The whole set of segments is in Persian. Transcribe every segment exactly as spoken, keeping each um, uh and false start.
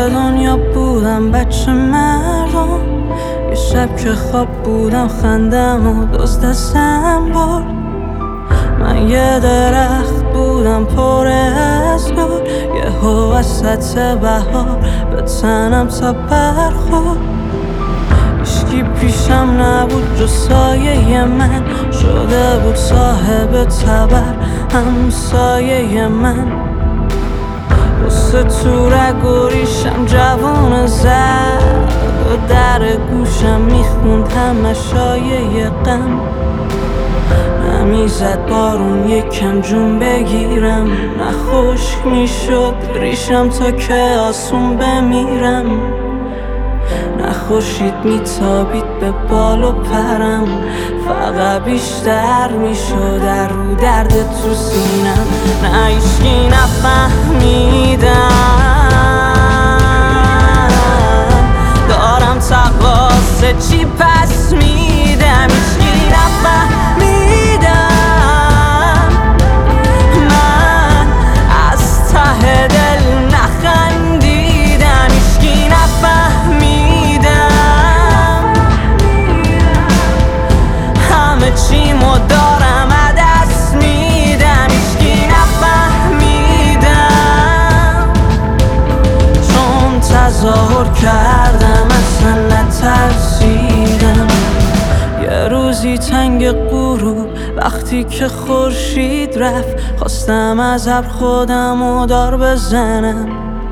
دنیا بودم بچه مردم، یه شب که خواب بودم خندم و دزدستم برد. من یه درخت بودم پر از گل، یهو وسط بهار به تنم تا برخورد. هیچکی پیشم نبود جز سایه من، شده بود صاحب تبر همسایه من. واسه تو رگ ریشم جوون زد و در گوشم میخوند تماشای غم. نمیزد بارون یکم جون بگیرم، نه خشک میشد ریشم تا که آسون بمیرم، نه خورشید میتابید به بال و پرم، فقط بیشتر میشد در رو درد تو سینم. نه ایشکی نفهمیدم دارم تقاصه چی پس میدم. ایشکی نفهمیدم من از ته دل نخندیدم. ایشکی نفهمیدم همه چیمو دارم عدس میدم. ایشکی نفهمیدم چون تظاهر کردم اصلا نترسیدم. یه روزی تنگ غروب وقتی که خورشید رفت، خواستم از ابر خودمو دار بزنم.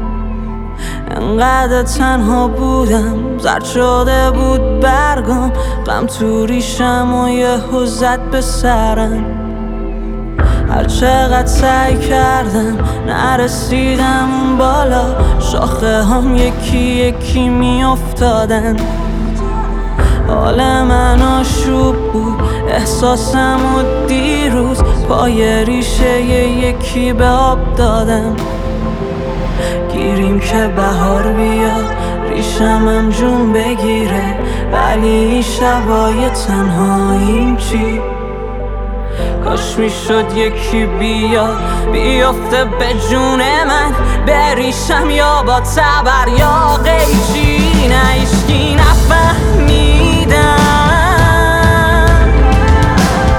انقدر تنها بودم زرد شده بود برگام، غم تو ریشم و یهو زد به سرم. هر چقدر سعی کردم نرسیدم اون بالا، شاخه هم یکی یکی می افتادن. حال من آشوب بود احساسم و دیروز پای ریشه یکی به آب دادم. گیریم که بهار بیاد ریشم هم جون بگیره، ولی این شبای تنهاییم چی؟ کاش میشد یکی بیاد بیافته به جون من، به ریشم یا با تبر یا قیچی. نه ایشکی نفهمیدم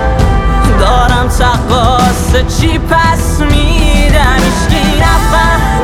دارم تقاصه چی پس میدم. ایشکی نفهمیدم